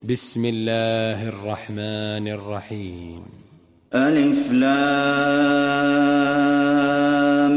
بسم الله الرحمن الرحيم. ألف لام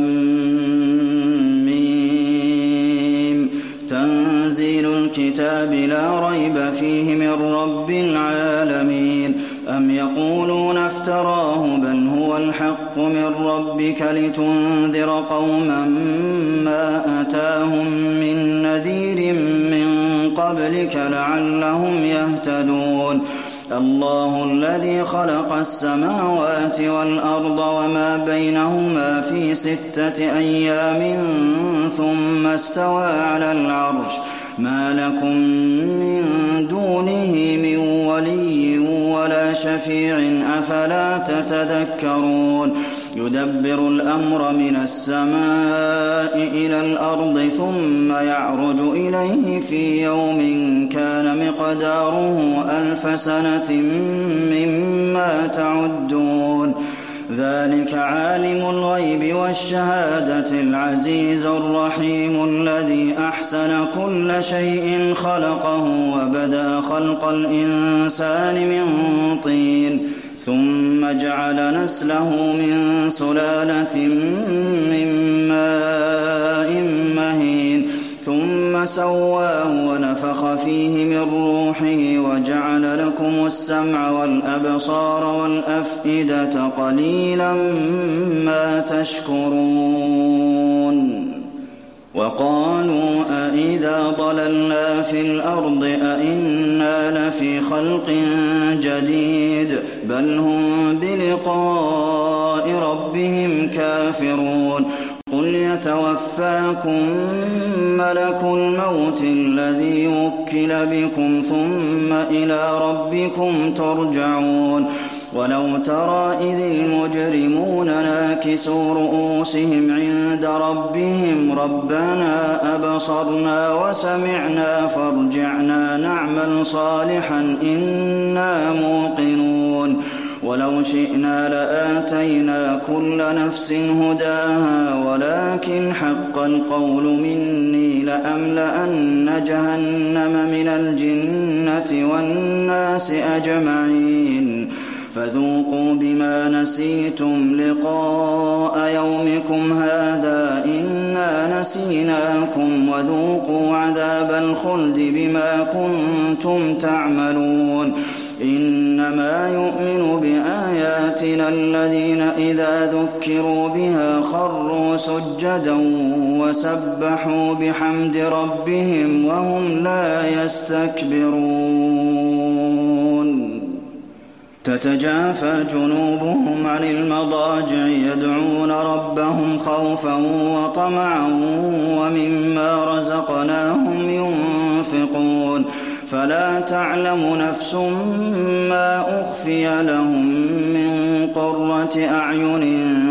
ميم. تنزيل الكتاب لا ريب فيه من رب العالمين. أم يقولون افتراه بل هو الحق من ربك لتنذر قوما ما أتاهم من نذير من قبلك لعلهم يهتدون. الله الذي خلق السماوات والأرض وما بينهما في 6 أيام ثم استوى على العرش ما لكم من دونه من ولي ولا شفيع أفلا تتذكرون. يدبر الأمر من السماء إلى الأرض ثم يعرج إليه في يوم كان مقداره 1000 سنة مما تعدون. ذلك عالم الغيب والشهادة العزيز الرحيم الذي أحسن كل شيء خلقه وبدأ خلق الإنسان من طين ثم جعل نسله من سلالة من ماء مهين ثم سواه ونفخ فيه من روحه وجعل لكم السمع والأبصار والأفئدة قليلا ما تشكرون. وقالوا أإذا ضللنا في الأرض أإنا لفي خلق جديد بل هم بلقاء ربهم كافرون. قل يتوفاكم ملك الموت الذي وكل بكم ثم إلى ربكم ترجعون. ولو ترى إذ المجرمون ناكسوا رؤوسهم عند ربهم ربنا أبصرنا وسمعنا فارجعنا نعمل صالحا إنا موقنون. ولو شئنا لآتينا كل نفس هداها ولكن حق القول مني لأملأن جهنم من الجنة والناس أجمعين. فذوقوا بما نسيتم لقاء يومكم هذا إنا نسيناكم وذوقوا عذاب الخلد بما كنتم تعملون. إنما يؤمن بآياتنا الذين إذا ذكروا بها خروا سجدا وسبحوا بحمد ربهم وهم لا يستكبرون. تتجافى جنوبهم عن المضاجع يدعون ربهم خوفا وطمعا ومما رزقناهم ينفقون. فلا تعلم نفس ما أخفي لهم من قرة أعين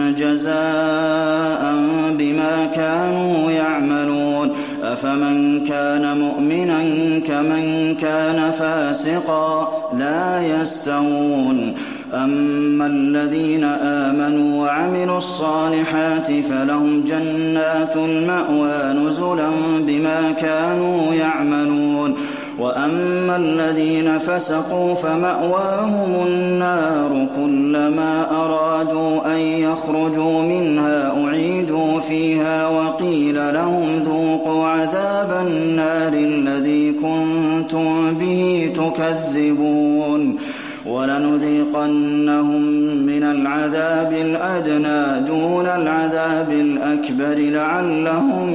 جزاء بما كانوا يعملون. أفمن كان مؤمنا كمن كان فاسقا لا يستوون. أما الذين آمنوا وعملوا الصالحات فلهم جنات المأوى نزلا بما كانوا يعملون. وأما الذين فسقوا فمأواهم النار كلما أرادوا أن يخرجوا منها أعيدوا فيها وقيل لهم ذوقوا عذاب النار الذي كنتم به تكذبون. ولنذيقنهم من العذاب الأدنى دون العذاب الأكبر لعلهم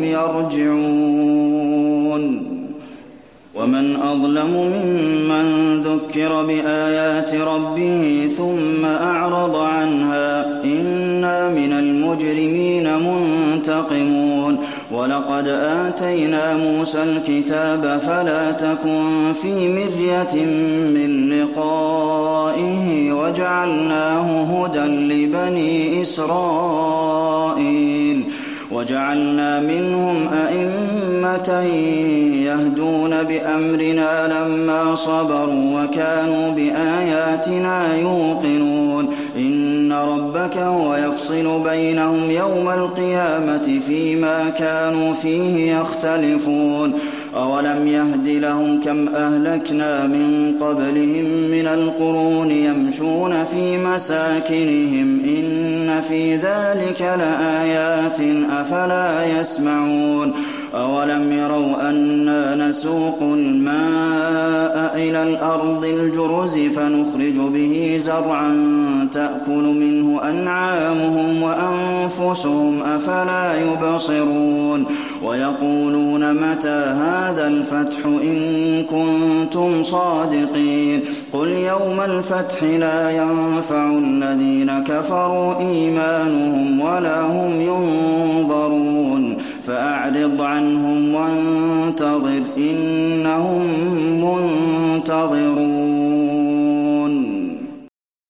يرجعون. ومن أظلم ممن ذكر بآيات ربه ثم أعرض عنها إنا من المجرمين منتقمون. ولقد آتينا موسى الكتاب فلا تكن في مرية من لقائه وجعلناه هدى لبني إسرائيل. وجعلنا منهم أئمة يهدون بأمرنا لما صبروا وكانوا بآياتنا يوقنون. إن ربك هو يفصل بينهم يوم القيامة فيما كانوا فيه يختلفون. أولم يهد لهم كم أهلكنا من قبلهم من القرون يمشون في مساكنهم إن في ذلك لآيات أفلا يسمعون أولم يروا أنا نسوق الماء إلى الأرض الجرز فنخرج به زرعا تأكل منه أنعامهم وأنفسهم أفلا يبصرون ويقولون متى هذا الفتح إن كنتم صادقين قل يوم الفتح لا ينفع الذين كفروا إيمانهم ولا هم ينظرون فأعرض عنهم وانتظر إنهم منتظرون